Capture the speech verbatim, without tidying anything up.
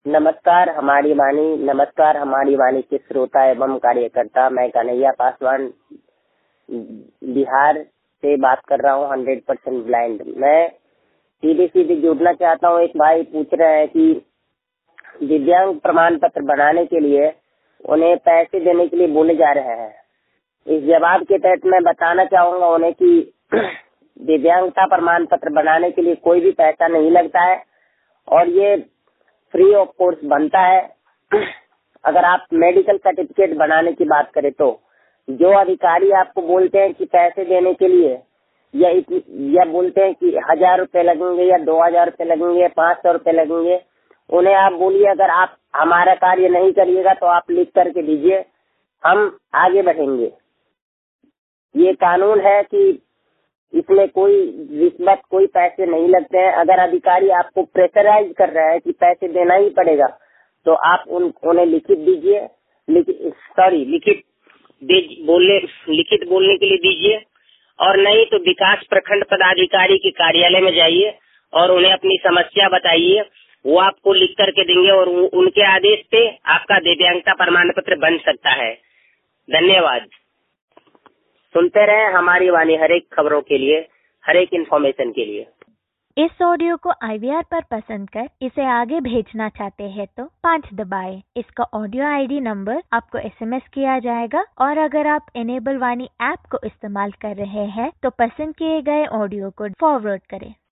नमस्कार हमारी वाणी नमस्कार हमारी वाणी के श्रोता एवं कार्यकर्ता। मैं कन्हैया पासवान बिहार से बात कर रहा हूँ, हंड्रेड परसेंट ब्लाइंड। मैं सीधे सीधे जुड़ना चाहता हूँ। एक भाई पूछ रहे हैं कि दिव्यांग प्रमाण पत्र बनाने के लिए उन्हें पैसे देने के लिए बोले जा रहे हैं। इस जवाब के तहत मैं बताना चाहूंगा उन्हें कि दिव्यांगता प्रमाण पत्र बनाने के लिए कोई भी पैसा नहीं लगता है और ये फ्री ऑफ कोर्स बनता है। अगर आप मेडिकल सर्टिफिकेट बनाने की बात करें तो जो अधिकारी आपको बोलते हैं कि पैसे देने के लिए या या बोलते हैं कि हजार रुपए लगेंगे या दो हजार रुपए लगेंगे या पाँच सौ रुपए लगेंगे, उन्हें आप बोलिए अगर आप हमारा कार्य नहीं करिएगा तो आप लिख करके दीजिए, हम आगे बढ़ेंगे। ये कानून है कि इसमें कोई रिश्वत कोई पैसे नहीं लगते हैं। अगर अधिकारी आपको प्रेशराइज कर रहा है कि पैसे देना ही पड़ेगा तो आप उन उन्हें लिखित दीजिए, लिखित सॉरी लिखित बोलने लिखित बोलने के लिए दीजिए, और नहीं तो विकास प्रखंड पदाधिकारी के कार्यालय में जाइए और उन्हें अपनी समस्या बताइए। वो आपको लिख करके देंगे और उनके आदेश पे आपका दिव्यांगता प्रमाण पत्र बन सकता है। धन्यवाद। सुनते रहे हमारी वाणी हर एक खबरों के लिए, हर एक इन्फॉर्मेशन के लिए। इस ऑडियो को आई वी आर पर पसंद कर इसे आगे भेजना चाहते हैं तो पाँच दबाएं। इसका ऑडियो आई डी नंबर आपको एस एम एस किया जाएगा और अगर आप इनेबल वाणी ऐप को इस्तेमाल कर रहे हैं तो पसंद किए गए ऑडियो को फॉरवर्ड करें।